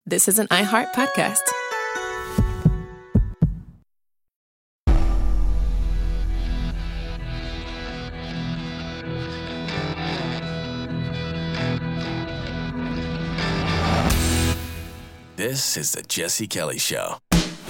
This is an iHeart podcast. This is the Jesse Kelly Show.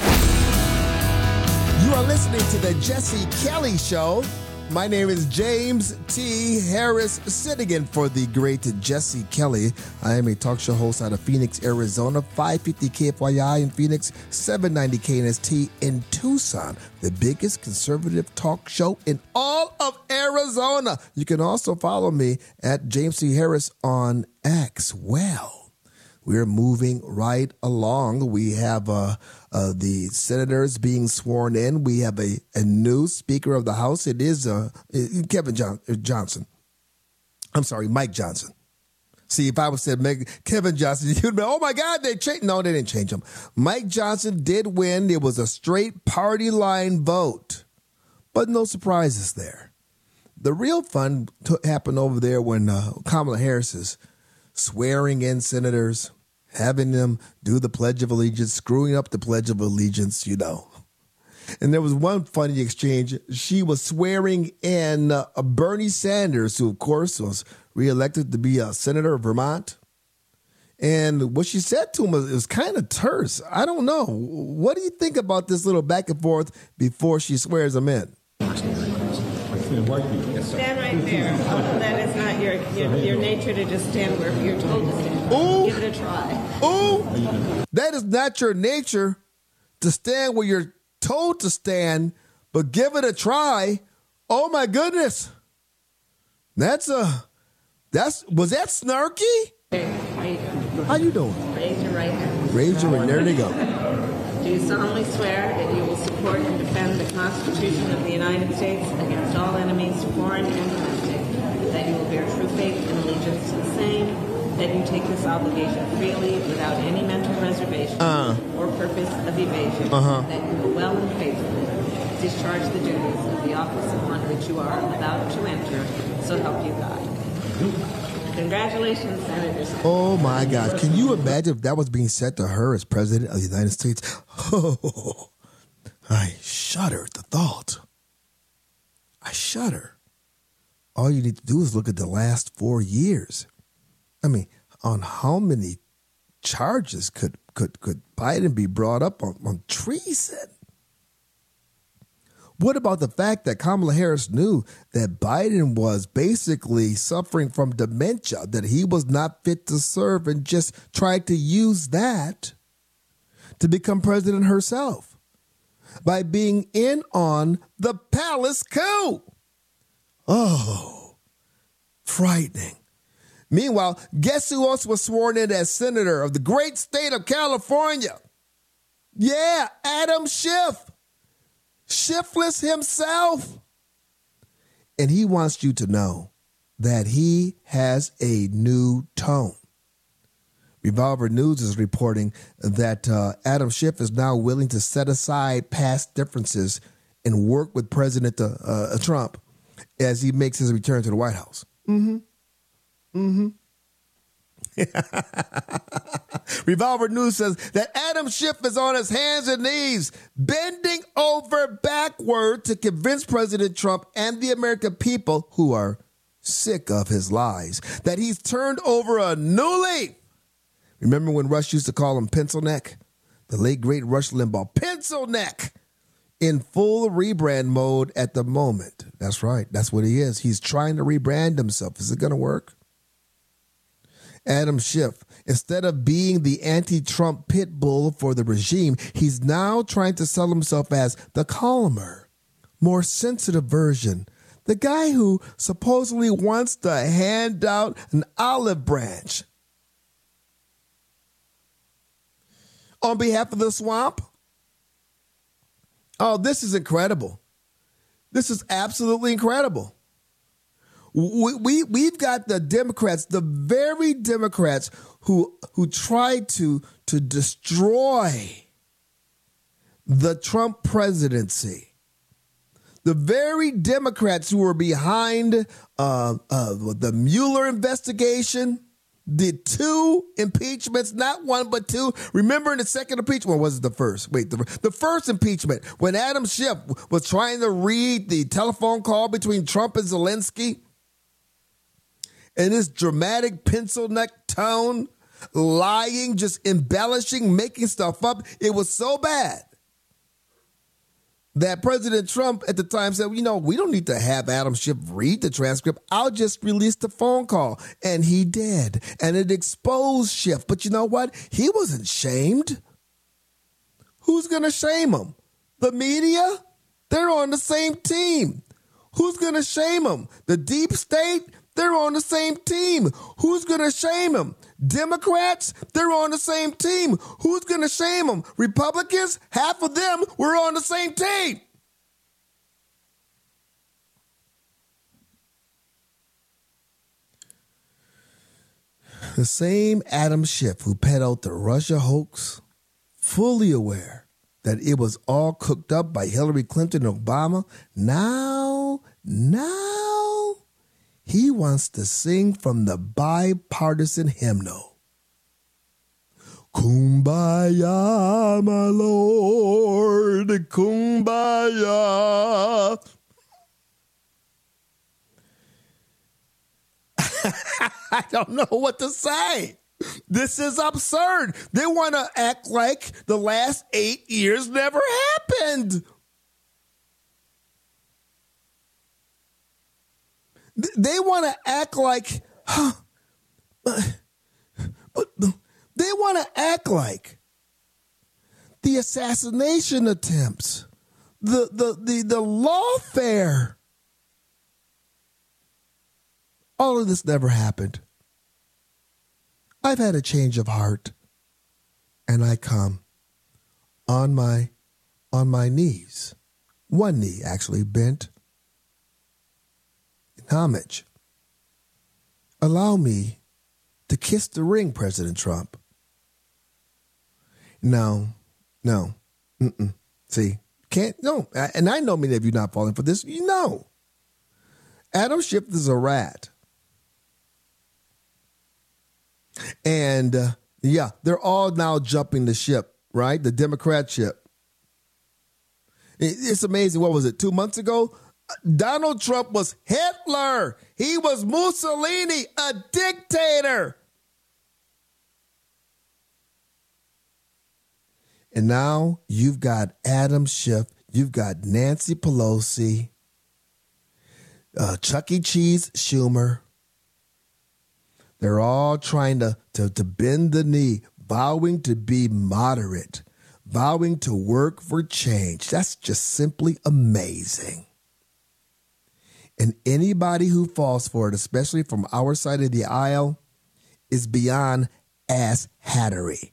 You are listening to the Jesse Kelly Show. My name is James T. Harris, sitting in for the great Jesse Kelly. I am a talk show host out of Phoenix, Arizona, 550 KFYI in Phoenix, 790 KNST in Tucson, the biggest conservative talk show in all of Arizona. You can also follow me at James T. Harris on X. Well, we're moving right along. We have the senators being sworn in. We have a new Speaker of the House. It is Johnson. I'm sorry, Mike Johnson. See, if I would said Kevin Johnson, you'd be, oh my God, they changed. No, they didn't change him. Mike Johnson did win. It was a straight party line vote, but no surprises there. The real fun happened over there when Kamala Harris is swearing in senators, having them do the Pledge of Allegiance, screwing up the Pledge of Allegiance, you know. And there was one funny exchange. She was swearing in Bernie Sanders, who, of course, was reelected to be a senator of Vermont. And what she said to him was kind of terse. I don't know. What do you think about this little back and forth before she swears him in? Stand right there. That is not your nature to just stand where you're told to stand. Ooh. Give it a try. Ooh, that is not your nature to stand where you're told to stand, but give it a try. Oh my goodness. Was that snarky? How you doing? Raise your right hand. Raise your right. There they go. Do you solemnly swear that you will support and defend the Constitution of the United States against all enemies, foreign and domestic, that you will bear true faith and allegiance to the same, that you take this obligation freely without any mental reservation or purpose of evasion, that you will well and faithfully discharge the duties of the office upon which you are about to enter, so help you God. Congratulations, Senators. Oh, my God. Can you imagine if that was being said to her as President of the United States? Oh, I shudder at the thought. I shudder. All you need to do is look at the last 4 years. I mean, on how many charges could Biden be brought up on treason? What about the fact that Kamala Harris knew that Biden was basically suffering from dementia, that he was not fit to serve, and just tried to use that to become president herself by being in on the palace coup? Oh, frightening. Meanwhile, guess who else was sworn in as senator of the great state of California? Yeah, Adam Schiff. Shiftless himself. And he wants you to know that he has a new tone. Revolver News is reporting that Adam Schiff is now willing to set aside past differences and work with President Trump as he makes his return to the White House. Revolver News says that Adam Schiff is on his hands and knees, bending over backward to convince President Trump and the American people, who are sick of his lies, that he's turned over a new leaf. Remember when Rush used to call him Pencil Neck? The late, great Rush Limbaugh. Pencil Neck! In full rebrand mode at the moment. That's right. That's what he is. He's trying to rebrand himself. Is it going to work? Adam Schiff, instead of being the anti-Trump pit bull for the regime, he's now trying to sell himself as the calmer, more sensitive version. The guy who supposedly wants to hand out an olive branch. On behalf of the swamp? Oh, this is incredible. This is absolutely incredible. We've got the Democrats, the very Democrats who tried to destroy the Trump presidency. The very Democrats who were behind the Mueller investigation, did 2 impeachments, not 1, but 2. Remember in the second impeachment, or was it the first? Wait, the first impeachment, when Adam Schiff was trying to read the telephone call between Trump and Zelensky, and his dramatic pencil neck tone, lying, just embellishing, making stuff up. It was so bad that President Trump at the time said, we don't need to have Adam Schiff read the transcript. I'll just release the phone call. And he did. And it exposed Schiff. But you know what? He wasn't shamed. Who's going to shame him? The media? They're on the same team. Who's going to shame him? The deep state? They're on the same team. Who's going to shame him? Democrats? They're on the same team. Who's going to shame them? Republicans? Half of them were on the same team. The same Adam Schiff who peddled the Russia hoax, fully aware that it was all cooked up by Hillary Clinton and Obama, now, he wants to sing from the bipartisan hymnal. Kumbaya, my Lord, kumbaya. I don't know what to say. This is absurd. They want to act like the last 8 years never happened. They want to act like, but they want to act like the assassination attempts, the lawfare, all of this never happened. I've had a change of heart, and I come on my knees, one knee actually bent, in homage. Allow me to kiss the ring, President Trump. No. See, no. And I know many of you not falling for this. You know, Adam Schiff is a rat. And they're all now jumping the ship, right? The Democrat ship. It's amazing. What was it? 2 months ago? Donald Trump was Hitler. He was Mussolini, a dictator. And now you've got Adam Schiff. You've got Nancy Pelosi, Chuck E. Cheese Schumer. They're all trying to bend the knee, vowing to be moderate, vowing to work for change. That's just simply amazing. And anybody who falls for it, especially from our side of the aisle, is beyond ass hattery.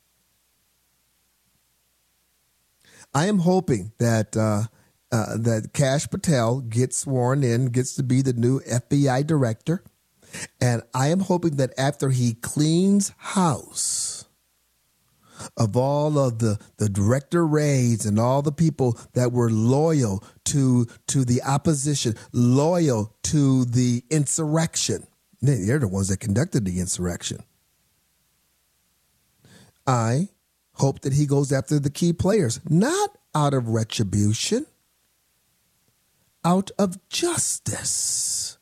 I am hoping that that Kash Patel gets sworn in, gets to be the new FBI director. And I am hoping that after he cleans house of all of the director raids and all the people that were loyal to the opposition, loyal to the insurrection, they're the ones that conducted the insurrection. I hope that he goes after the key players, not out of retribution, out of justice.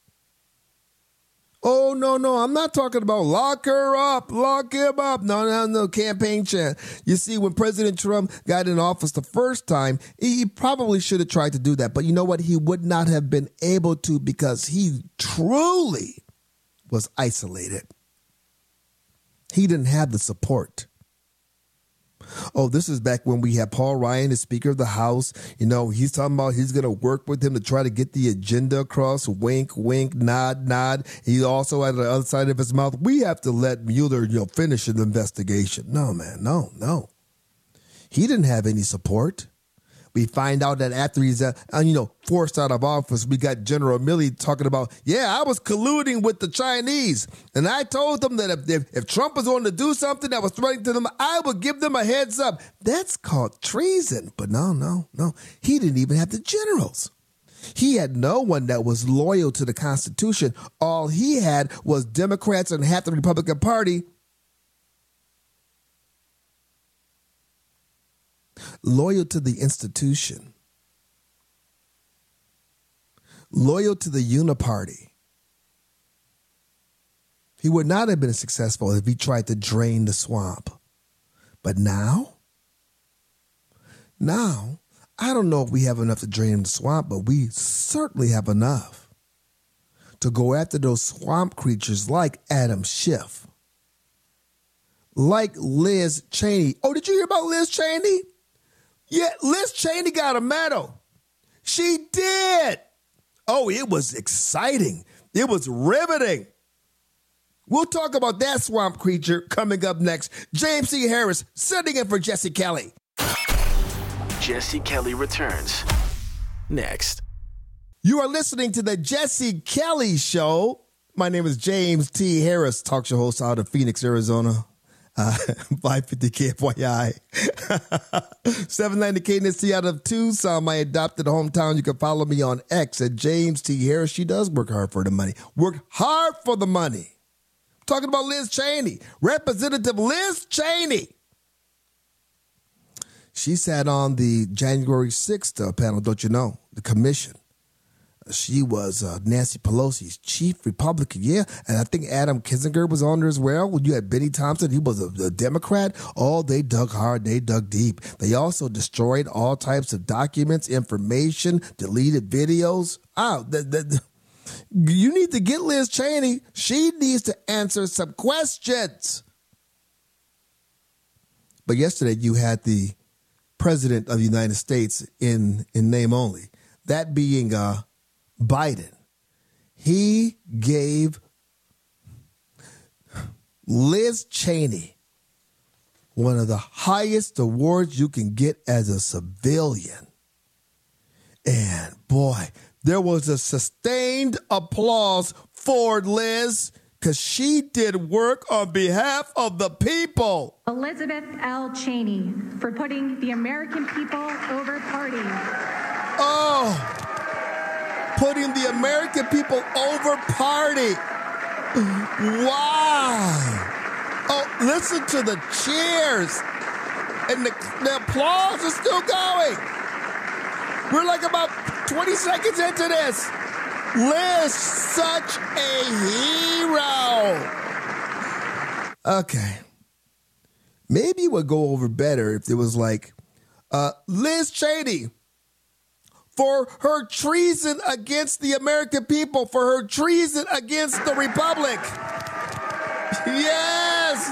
Oh, no, I'm not talking about lock her up, lock him up. No, campaign chant. You see, when President Trump got in office the first time, he probably should have tried to do that. But you know what? He would not have been able to because he truly was isolated. He didn't have the support. Oh, this is back when we had Paul Ryan, the Speaker of the House. You know, he's talking about he's going to work with him to try to get the agenda across. Wink, wink, nod, nod. He also, at the other side of his mouth, we have to let Mueller, finish the investigation. No, man, no. He didn't have any support. We find out that after he's, forced out of office, we got General Milley talking about, I was colluding with the Chinese. And I told them that if Trump was going to do something that was threatening to them, I would give them a heads up. That's called treason. But no. He didn't even have the generals. He had no one that was loyal to the Constitution. All he had was Democrats and half the Republican Party loyal to the institution, loyal to the uniparty. He would not have been successful if he tried to drain the swamp. But now, I don't know if we have enough to drain the swamp, but we certainly have enough to go after those swamp creatures like Adam Schiff, like Liz Cheney. Oh, did you hear about Liz Cheney? Yeah, Liz Cheney got a medal. She did. Oh, it was exciting. It was riveting. We'll talk about that swamp creature coming up next. James C. Harris sitting in for Jesse Kelly. Jesse Kelly returns next. You are listening to the Jesse Kelly Show. My name is James T. Harris, talk show host out of Phoenix, Arizona. 550 KFYI. 790 KNST out of Tucson, my adopted hometown. You can follow me on X at James T. Harris. She does work hard for the money. Work hard for the money. I'm talking about Liz Cheney. Representative Liz Cheney. She sat on the January 6th panel, don't you know, the commission. She was Nancy Pelosi's chief Republican, yeah. And I think Adam Kinzinger was on there as well. You had Benny Thompson, he was a Democrat. Oh, they dug hard, they dug deep. They also destroyed all types of documents, information, deleted videos. You need to get Liz Cheney. She needs to answer some questions. But yesterday you had the President of the United States in name only, that being Biden. He gave Liz Cheney one of the highest awards you can get as a civilian. And boy, there was a sustained applause for Liz because she did work on behalf of the people. Elizabeth L. Cheney for putting the American people over party. Oh, putting the American people over party. Wow. Oh, listen to the cheers. And the applause is still going. We're like about 20 seconds into this. Liz, such a hero. Okay. Maybe it would go over better if it was like, Liz Cheney, for her treason against the American people, for her treason against the Republic. Yes.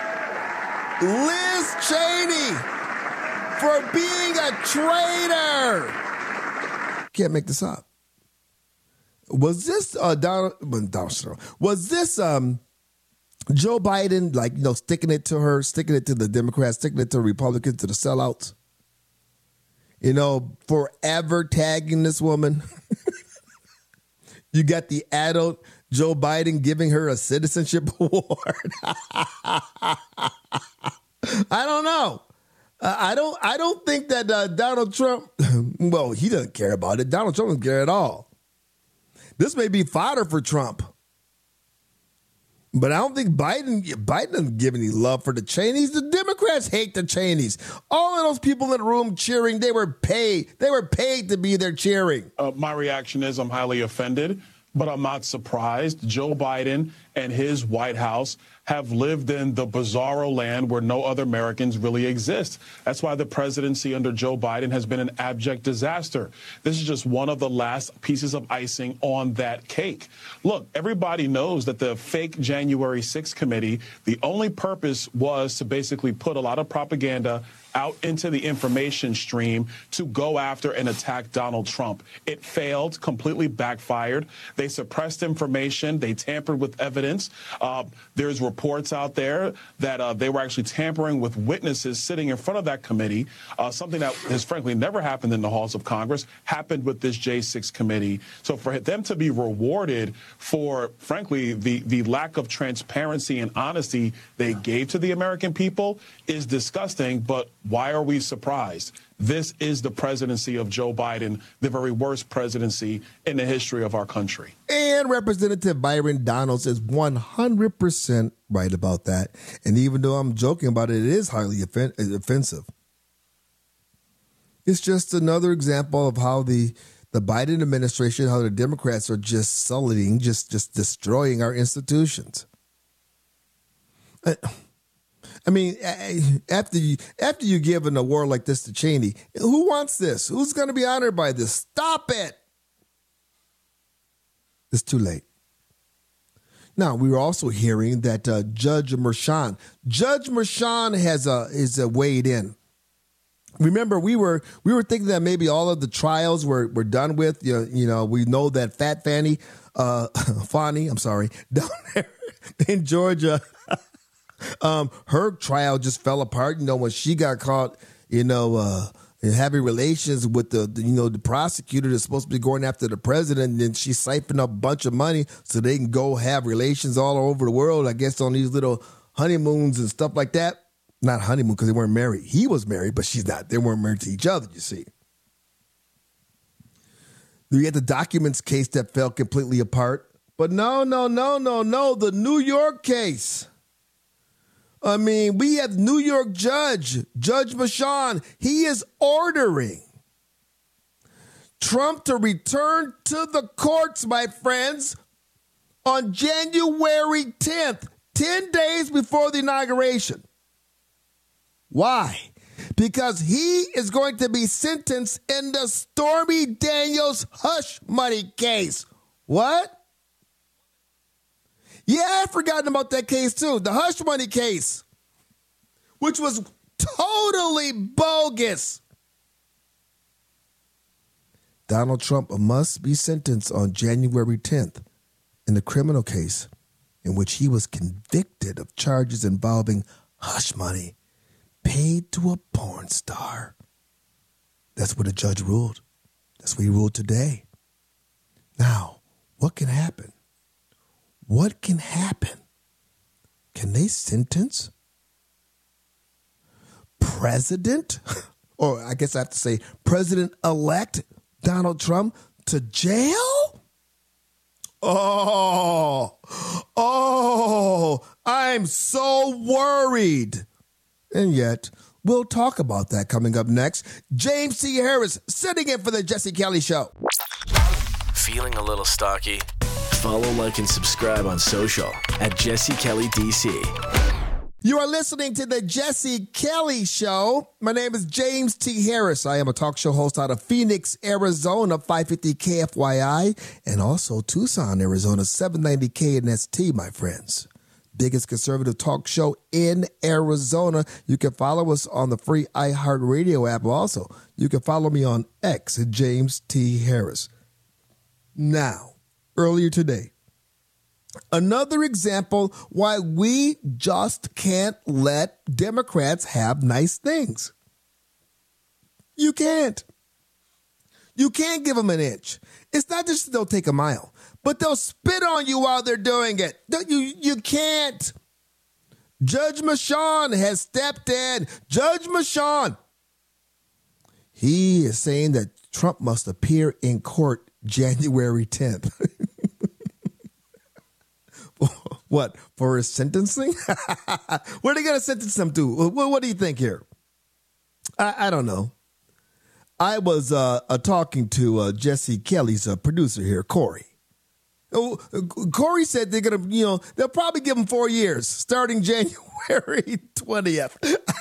Liz Cheney, for being a traitor. Can't make this up. Was this Donald Trump? Was this Joe Biden, like, you know, sticking it to her, sticking it to the Democrats, sticking it to the Republicans, to the sellouts? You know, forever tagging this woman. You got the adult Joe Biden giving her a citizenship award. I don't know. I don't think that Donald Trump, well, he doesn't care about it. Donald Trump doesn't care at all. This may be fodder for Trump. But I don't think Biden doesn't give any love for the Cheneys. The Democrats hate the Cheneys. All of those people in the room cheering, they were paid. They were paid to be there cheering. My reaction is I'm highly offended, but I'm not surprised. Joe Biden and his White House have lived in the bizarro land where no other Americans really exist. That's why the presidency under Joe Biden has been an abject disaster. This is just one of the last pieces of icing on that cake. Look, everybody knows that the fake January 6th committee, the only purpose was to basically put a lot of propaganda out into the information stream to go after and attack Donald Trump. It failed, completely backfired. They suppressed information. They tampered with evidence. There's reports out there that they were actually tampering with witnesses sitting in front of that committee. Something that has frankly never happened in the halls of Congress happened with this J6 committee. So for them to be rewarded for, frankly, the lack of transparency and honesty they gave to the American people is disgusting. But why are we surprised? This is the presidency of Joe Biden, the very worst presidency in the history of our country. And Representative Byron Donalds is 100% right about that. And even though I'm joking about it, it is highly offensive. It's just another example of how the Biden administration, how the Democrats are just sullying, just destroying our institutions. I mean, after you give an award like this to Cheney, who wants this? Who's going to be honored by this? Stop it. It's too late. Now, we were also hearing that Judge Merchan is weighed in. Remember, we were thinking that maybe all of the trials were done with. You know, we know that Fat Fanny, down there in Georgia, her trial just fell apart. You know, when she got caught, having relations with the prosecutor that's supposed to be going after the president, and then she siphoned up a bunch of money so they can go have relations all over the world, I guess, on these little honeymoons and stuff like that. Not honeymoon because they weren't married. He was married, but she's not. They weren't married to each other, you see. We had the documents case that fell completely apart. But no. The New York case. I mean, we have New York Judge Merchan. He is ordering Trump to return to the courts, my friends, on January 10th, 10 days before the inauguration. Why? Because he is going to be sentenced in the Stormy Daniels hush money case. What? Yeah, I've forgotten about that case too. The hush money case, which was totally bogus. Donald Trump must be sentenced on January 10th in the criminal case in which he was convicted of charges involving hush money paid to a porn star. That's what the judge ruled. That's what he ruled today. Now, what can happen? What can happen? Can they sentence President, or I guess I have to say President-elect Donald Trump to jail? Oh, I'm so worried. And yet, we'll talk about that coming up next. James T. Harris sitting in for the Jesse Kelly Show. Feeling a little stocky? Follow, like, and subscribe on social at Jesse Kelly DC. You are listening to the Jesse Kelly Show. My name is James T. Harris. I am a talk show host out of Phoenix, Arizona, 550 KFYI, and also Tucson, Arizona, 790 KNST, my friends. Biggest conservative talk show in Arizona. You can follow us on the free iHeartRadio app. Also, you can follow me on X at James T. Harris. Now, earlier today, another example why we just can't let Democrats have nice things. You can't. You can't give them an inch. It's not just they'll take a mile, but they'll spit on you while they're doing it. You can't. Judge Merchan has stepped in. Judge Merchan. He is saying that Trump must appear in court January 10th. What, for his sentencing? What are they going to sentence him to? What do you think here? I don't know. I was talking to Jesse Kelly's producer here, Corey. Corey said they're going to, they'll probably give him 4 years starting January 20th.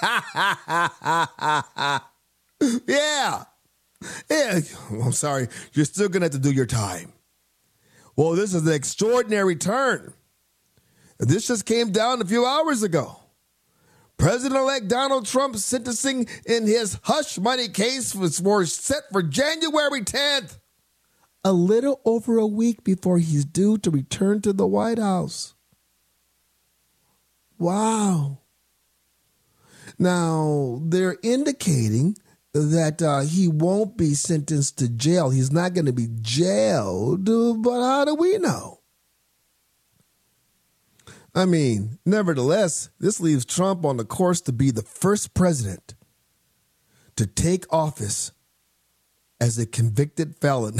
Yeah. I'm sorry. You're still going to have to do your time. Well, this is an extraordinary turn. This just came down a few hours ago. President-elect Donald Trump's sentencing in his hush money case was set for January 10th, a little over a week before he's due to return to the White House. Wow. Now, they're indicating that he won't be sentenced to jail. He's not going to be jailed, but how do we know? I mean, nevertheless, this leaves Trump on the course to be the first president to take office as a convicted felon.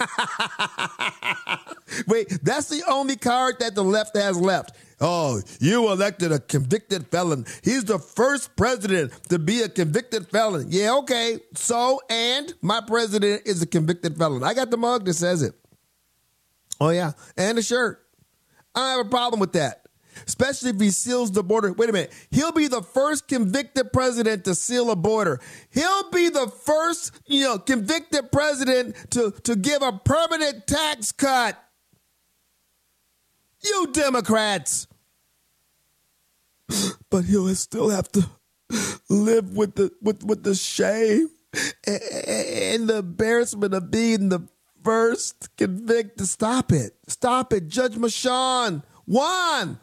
Wait, that's the only card that the left has left. Oh, you elected a convicted felon. He's the first president to be a convicted felon. Yeah, okay. So, and my president is a convicted felon. I got the mug that says it. Oh, yeah. And the shirt. I don't have a problem with that. Especially if he seals the border. Wait a minute. He'll be the first convicted president to seal a border. He'll be the first, convicted president to give a permanent tax cut. You Democrats. But he'll still have to live with the shame and the embarrassment of being the first convicted. Stop it. Stop it. Judge Mashawn. Juan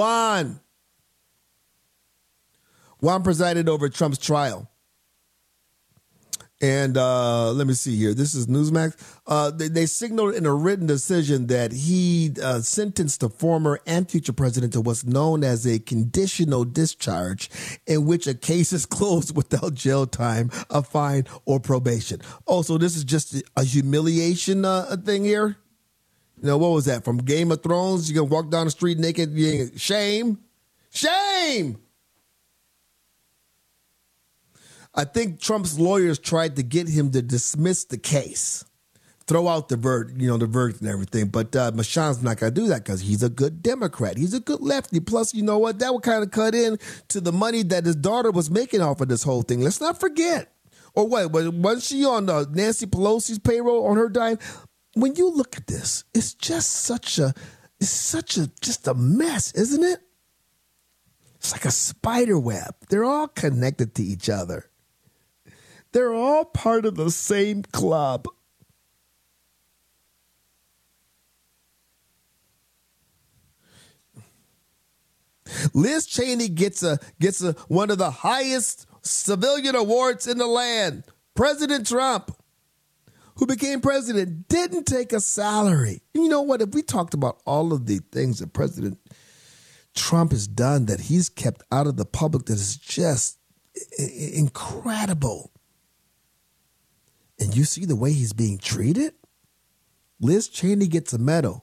presided over Trump's trial. And let me see here. This is Newsmax. They signaled in a written decision that he sentenced the former and future president to what's known as a conditional discharge, in which a case is closed without jail time, a fine, or probation. Oh, so this is just a humiliation thing here? What was that? From Game of Thrones? You're going to walk down the street naked? Shame. Shame! I think Trump's lawyers tried to get him to dismiss the case, throw out the verdict and everything. But Mashawn's not going to do that because he's a good Democrat. He's a good lefty. Plus, you know what? That would kind of cut in to the money that his daughter was making off of this whole thing. Let's not forget. Or what? Wasn't she on Nancy Pelosi's payroll on her dime? When you look at this, it's just just a mess, isn't it? It's like a spider web. They're all connected to each other. They're all part of the same club. Liz Cheney gets one of the highest civilian awards in the land. President Trump, who became president, didn't take a salary. And you know what? If we talked about all of the things that President Trump has done that he's kept out of the public, that is just incredible. And you see the way he's being treated? Liz Cheney gets a medal.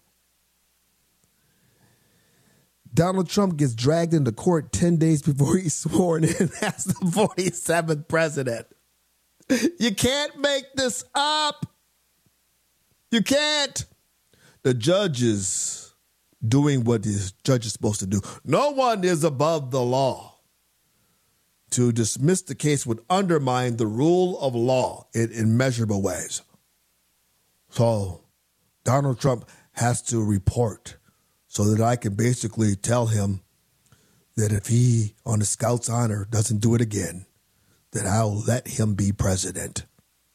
Donald Trump gets dragged into court 10 days before he's sworn in as the 47th president. You can't make this up. You can't. The judge is doing what the judge is supposed to do. No one is above the law. To dismiss the case would undermine the rule of law in measurable ways. So Donald Trump has to report so that I can basically tell him that if he, on the Scout's honor, doesn't do it again, that I'll let him be president.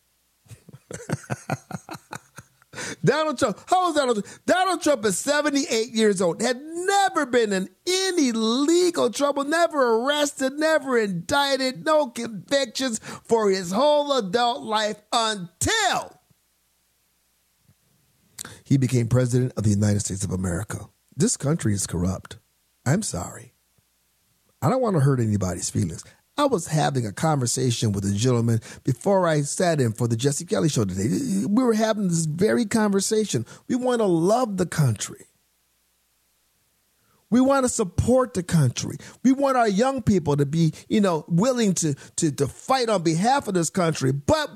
Donald Trump, how old is Donald Trump? Donald Trump is 78 years old, had never been in any legal trouble, never arrested, never indicted, no convictions for his whole adult life until he became president of the United States of America. This country is corrupt. I'm sorry. I don't want to hurt anybody's feelings. I was having a conversation with a gentleman before I sat in for the Jesse Kelly Show today. We were having this very conversation. We want to love the country. We want to support the country. We want our young people to be, willing to fight on behalf of this country. But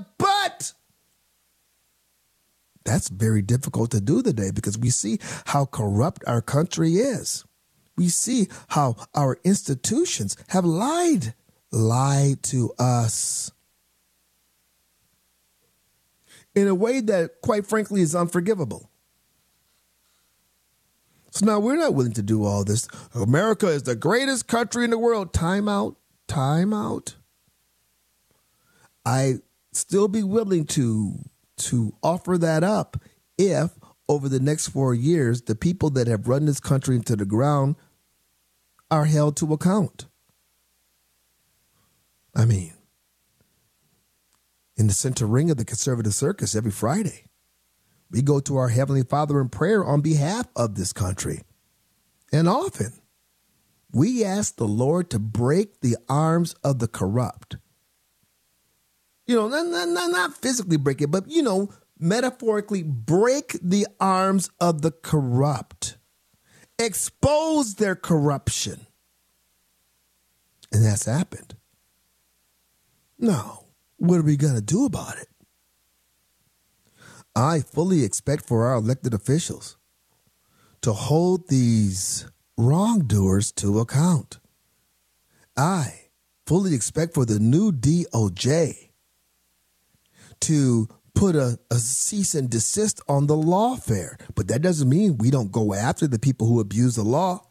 that's very difficult to do today because we see how corrupt our country is. We see how our institutions have lied to us in a way that, quite frankly, is unforgivable. So now we're not willing to do all this. America is the greatest country in the world. Time out. I still be willing to offer that up if over the next 4 years, the people that have run this country into the ground are held to account. I mean, in the center ring of the conservative circus every Friday, we go to our Heavenly Father in prayer on behalf of this country. And often, we ask the Lord to break the arms of the corrupt Not physically break it, but, metaphorically break the arms of the corrupt. Expose their corruption. And that's happened. Now, what are we going to do about it? I fully expect for our elected officials to hold these wrongdoers to account. I fully expect for the new DOJ to put a cease and desist on the lawfare. But that doesn't mean we don't go after the people who abuse the law.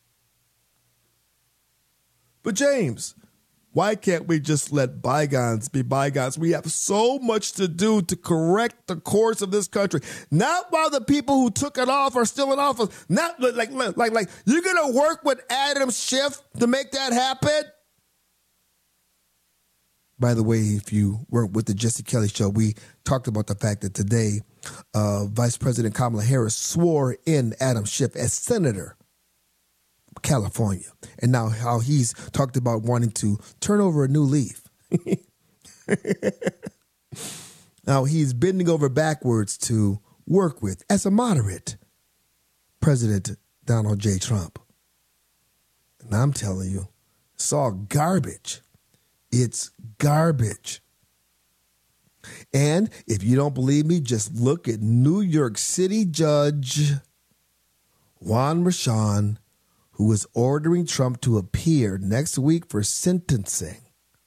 But James, why can't we just let bygones be bygones? We have so much to do to correct the course of this country. Not while the people who took it off are still in office. Not like you're going to work with Adam Schiff to make that happen? By the way, if you weren't with the Jesse Kelly Show, we talked about the fact that today Vice President Kamala Harris swore in Adam Schiff as Senator of California. And now how he's talked about wanting to turn over a new leaf. Now he's bending over backwards to work with, as a moderate, President Donald J. Trump. And I'm telling you, it's all garbage. It's garbage. And if you don't believe me, just look at New York City Judge Juan Merchan, who is ordering Trump to appear next week for sentencing.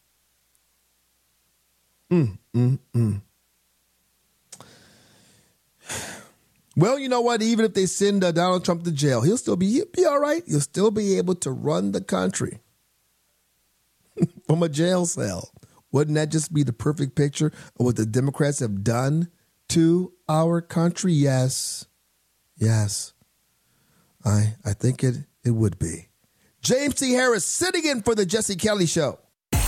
Well, you know what? Even if they send Donald Trump to jail, he'll be all right. He'll still be able to run the country from a jail cell. Wouldn't that just be the perfect picture of what the Democrats have done to our country? Yes. I think it would be. James T. Harris sitting in for the Jesse Kelly Show.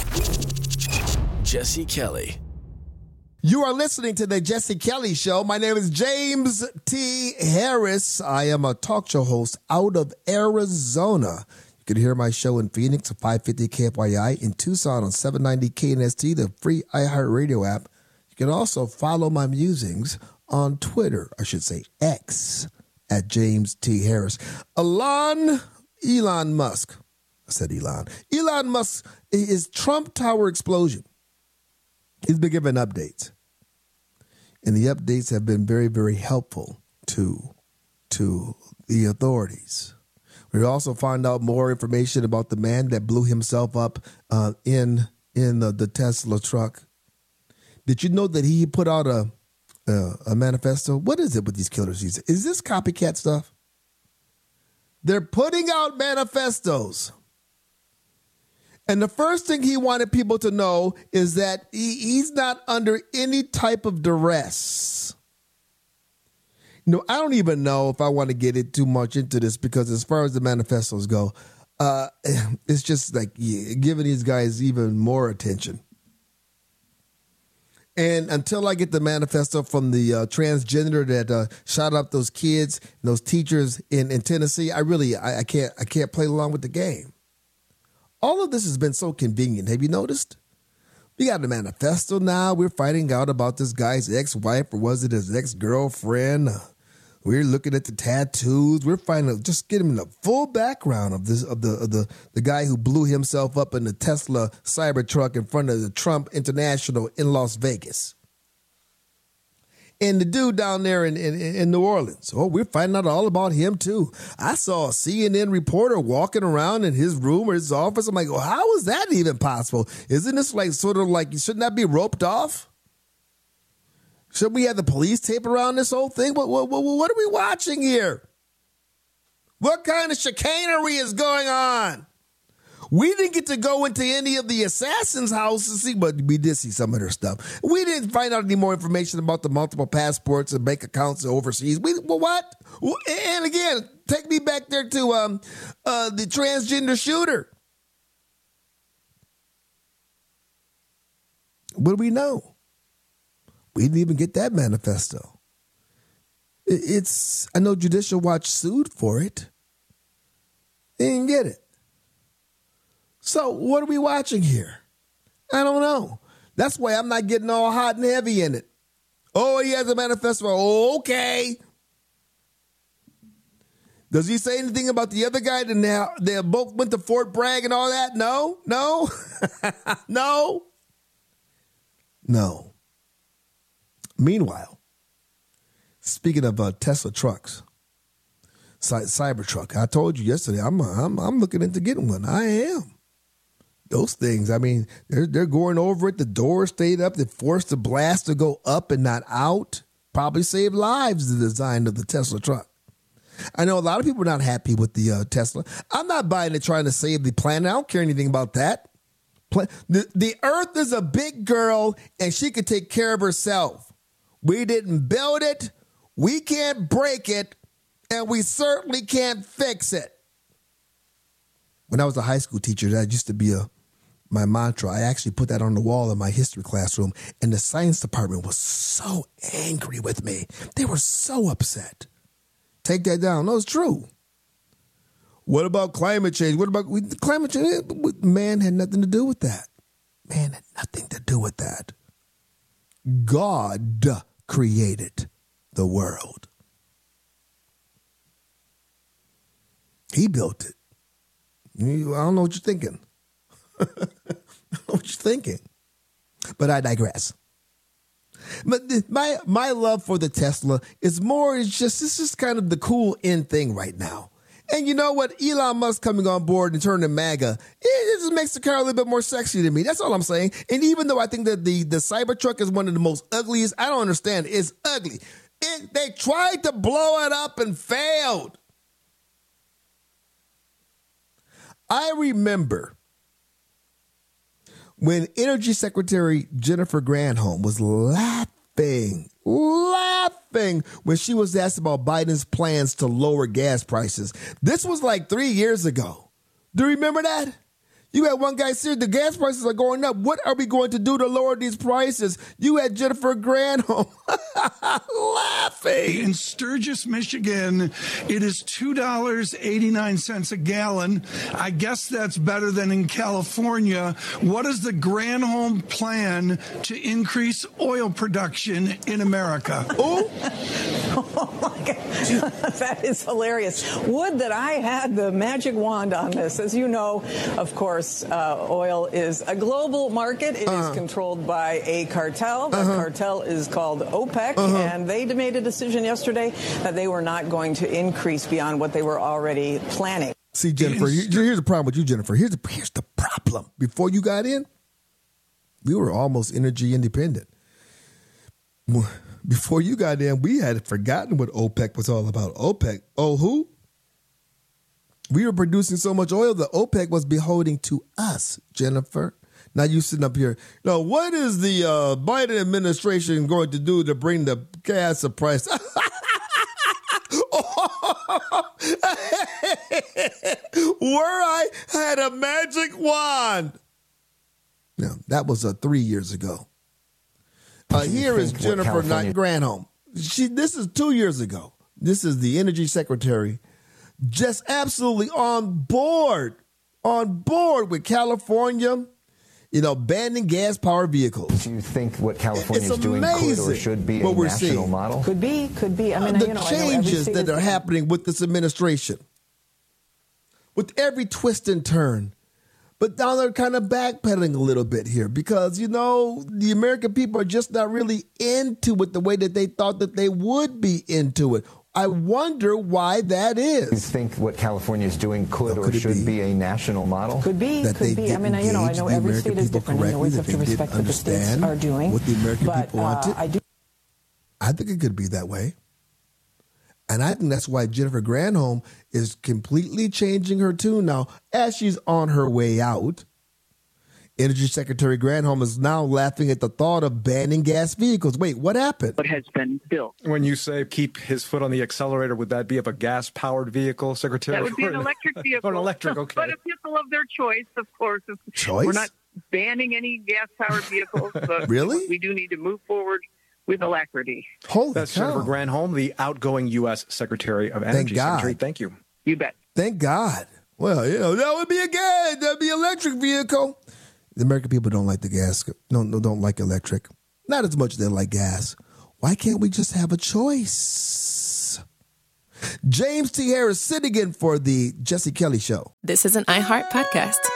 Jesse Kelly. You are listening to the Jesse Kelly Show. My name is James T. Harris. I am a talk show host out of Arizona. You can hear my show in Phoenix at 550 KFYI, in Tucson on 790 KNST, the free iHeartRadio app. You can also follow my musings on Twitter, I should say X, at James T. Harris. Elon Musk. I said Elon. Elon Musk is Trump Tower explosion. He's been given updates. And the updates have been very, very helpful to the authorities. We also find out more information about the man that blew himself up in the Tesla truck. Did you know that he put out a manifesto? What is it with these killers? Is this copycat stuff? They're putting out manifestos. And the first thing he wanted people to know is that he's not under any type of duress. I don't even know if I want to get it too much into this, because as far as the manifestos go, it's just like giving these guys even more attention. And until I get the manifesto from the transgender that shot up those kids, and those teachers in Tennessee, I can't play along with the game. All of this has been so convenient. Have you noticed? We got the manifesto now. We're finding out about this guy's ex-wife, or was it his ex-girlfriend? We're looking at the tattoos. We're finding out, just getting the full background of the guy who blew himself up in the Tesla Cybertruck in front of the Trump International in Las Vegas. And the dude down there in New Orleans. Oh, we're finding out all about him, too. I saw a CNN reporter walking around in his room or his office. I'm like, well, how is that even possible? Isn't this shouldn't that be roped off? Should we have the police tape around this whole thing? What are we watching here? What kind of chicanery is going on? We didn't get to go into any of the assassins' houses, but we did see some of their stuff. We didn't find out any more information about the multiple passports and bank accounts overseas. What? And again, take me back there to the transgender shooter. What do we know? We didn't even get that manifesto. I know Judicial Watch sued for it. They didn't get it. So what are we watching here? I don't know. That's why I'm not getting all hot and heavy in it. Oh, he has a manifesto. Oh, okay. Does he say anything about the other guy that they both went to Fort Bragg and all that? No. No. Meanwhile, speaking of Tesla trucks, Cybertruck, I told you yesterday, I'm looking into getting one. I am. Those things, I mean, they're going over it. The doors stayed up. They forced the blast to go up and not out. Probably saved lives, the design of the Tesla truck. I know a lot of people are not happy with the Tesla. I'm not buying it trying to save the planet. I don't care anything about that. The Earth is a big girl, and she could take care of herself. We didn't build it. We can't break it, and we certainly can't fix it. When I was a high school teacher, that used to be my mantra. I actually put that on the wall in my history classroom, and the science department was so angry with me. They were so upset. Take that down. No, it's true. What about climate change? What about climate change? Man had nothing to do with that. Man had nothing to do with that. God created the world. He built it. I don't know what you're thinking. I don't know what you're thinking. But I digress. But my love for the Tesla is more, it's just kind of the cool in thing right now. And you know what? Elon Musk coming on board and turning MAGA, it just makes the car a little bit more sexy to me. That's all I'm saying. And even though I think that the Cybertruck is one of the most ugliest, I don't understand. It's ugly. They tried to blow it up and failed. I remember when Energy Secretary Jennifer Granholm was laughing when she was asked about Biden's plans to lower gas prices. This was like 3 years ago. Do you remember that? You had one guy say the gas prices are going up. What are we going to do to lower these prices? You had Jennifer Granholm laughing. In Sturgis, Michigan, it is $2.89 a gallon. I guess that's better than in California. What is the Granholm plan to increase oil production in America? Oh my God. That is hilarious. Would that I had the magic wand on this. As you know, of course, oil is a global market. It is controlled by a cartel. The cartel is called OPEC, and they made a decision yesterday that they were not going to increase beyond what they were already planning. See, Jennifer, here's the problem with you, Jennifer. Here's the problem. Before you got in, we were almost energy independent. Before you got in, we had forgotten what OPEC was all about. OPEC, oh, who? We were producing so much oil that OPEC was beholden to us, Jennifer. Now you sitting up here. Now, what is the Biden administration going to do to bring the gas price? Where I had a magic wand. Now, that was 3 years ago. Here is Jennifer Granholm. This is 2 years ago. This is the Energy Secretary. Just absolutely on board with California, banning gas-powered vehicles. Do you think what California is doing could or should be a national model? Could be. The changes that are happening with this administration, with every twist and turn. But now they're kind of backpedaling a little bit here because, the American people are just not really into it the way that they thought that they would be into it. I wonder why that is. You think what California is doing could or should be a national model? Could be. I know every state is different, and you always have to respect what the states are doing. What the American people wanted. I think it could be that way. And I think that's why Jennifer Granholm is completely changing her tune now as she's on her way out. Energy Secretary Granholm is now laughing at the thought of banning gas vehicles. Wait, what happened? What has been built? When you say keep his foot on the accelerator, would that be of a gas-powered vehicle, Secretary? That would be an electric vehicle. Or an electric, okay. But a vehicle of their choice, of course. Choice? We're not banning any gas-powered vehicles, but really? We do need to move forward with alacrity. That's Jennifer Granholm, the outgoing U.S. Secretary of Energy. Thank God. Secretary, thank you. You bet. Thank God. Well, that would be that'd be an electric vehicle. The American people don't like the gas. No, don't like electric. Not as much as they like gas. Why can't we just have a choice? James T. Harris sitting in for the Jesse Kelly Show. This is an iHeart podcast.